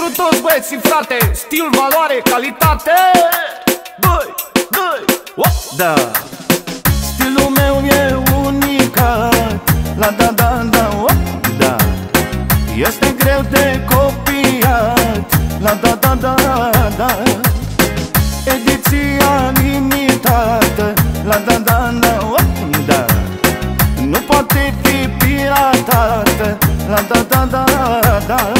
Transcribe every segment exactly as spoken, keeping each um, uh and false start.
Pentru toți băieții, frate, stil, valoare, calitate. Doi, doi, op, da. Stilul meu e unicat, la da, da, da, op, da. Este greu de copiat, la da, da, da, da. Ediția limitată, la da, da, da, op, da. Nu poate fi piratată, la da, da, da, da.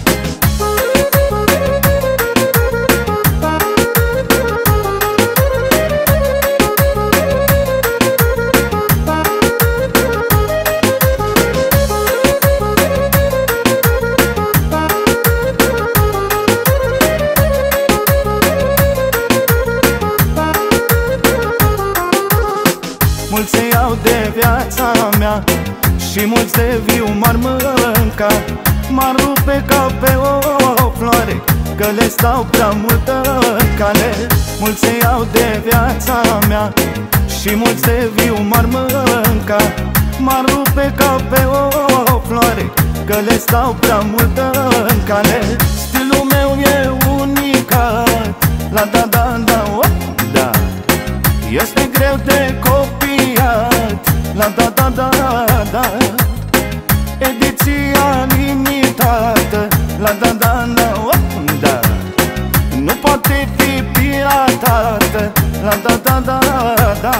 Mulți se iau de viața mea și mulți de viu m-ar mânca. M-ar rupe ca pe o floare, că le stau prea multă cale. Mulți se iau de viața mea și mulți de viu m-ar mânca. M-ar rupe ca pe o floare, că le stau prea multă cale. Stilul meu e unicat, la da, da, da, op, da. Este greu de copiat, la da, da, da, da. Ediția limitată, la da, da, da, op, da. Nu poate fi piratată, la da, da, da, da.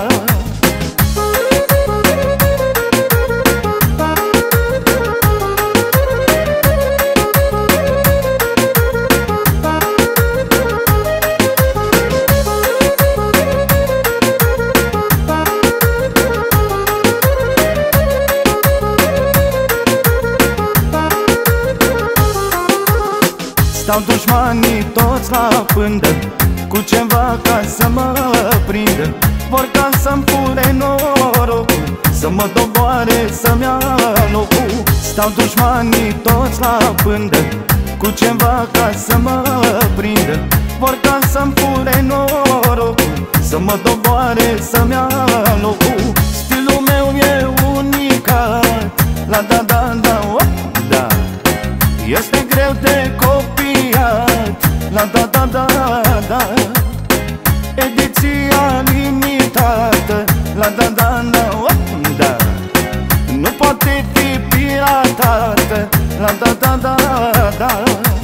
Stau dușmanii toți la pândă, cu ceva ca să mă prindă. Vor ca să-mi fure norocul, să mă doboare, să-mi ia locul. Stau dușmanii toți la pândă, cu ceva ca să mă prindă. Vor ca să-mi fure norocul, să mă doboare, să-mi ia locul. Stilul meu e unicat, la da, da, da, op, da. Este greu de copiat, la da, da, da, da. Ediția limitată, la da, da, da, op, da. Nu poate fi piratată, la da, da, da, da.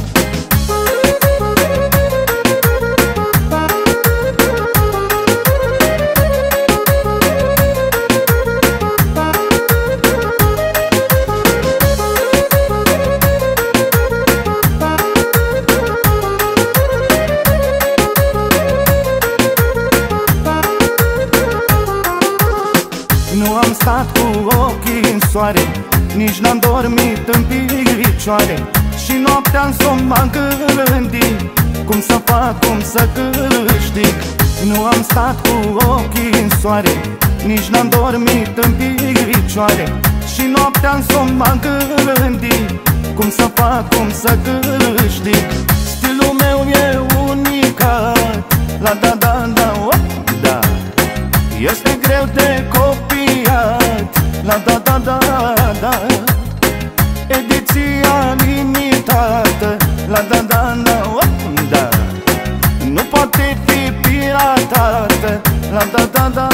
Nu am stat cu ochii în soare, nici n-am dormit în picioare. Și noaptea în somn m-am gândit, cum să fac, cum să câștig. Nu am stat cu ochii în soare, nici n-am dormit în picioare. Și noaptea în somn m-am gândit, cum să fac, cum să câștig. Stilul meu e unicat, la da, da, da, op, da. Este greu de copiat, la da, da, da, da. Ediția limitată, la da, da, da, op, da. Nu poate fi piratată, la da, da, da,